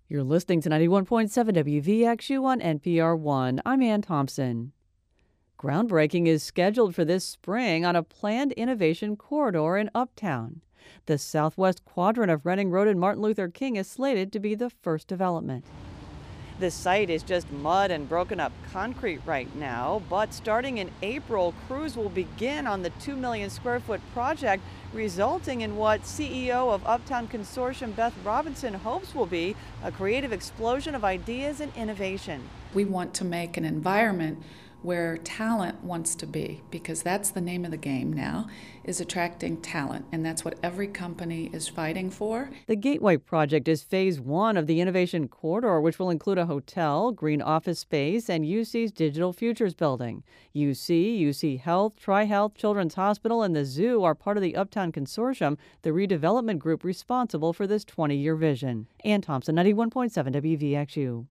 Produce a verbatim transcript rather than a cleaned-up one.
You're listening to ninety-one point seven W V X U on N P R one. I'm Ann Thompson. Groundbreaking is scheduled for this spring on a planned innovation corridor in Uptown. The southwest quadrant of Reading Road and Martin Luther King is slated to be the first development. This site is just mud and broken up concrete right now, but starting in April, crews will begin on the two million square foot project, resulting in what C E O of Uptown Consortium Beth Robinson hopes will be a creative explosion of ideas and innovation. We want to make an environment where talent wants to be, because that's the name of the game now, is attracting talent, and that's what every company is fighting for. The Gateway project is phase one of the innovation corridor, which will include a hotel, green office space, and U C's Digital Futures building. U C, U C Health, TriHealth, Children's Hospital, and the Zoo are part of the Uptown Consortium, the redevelopment group responsible for this twenty-year vision. Ann Thompson, ninety-one point seven W V X U.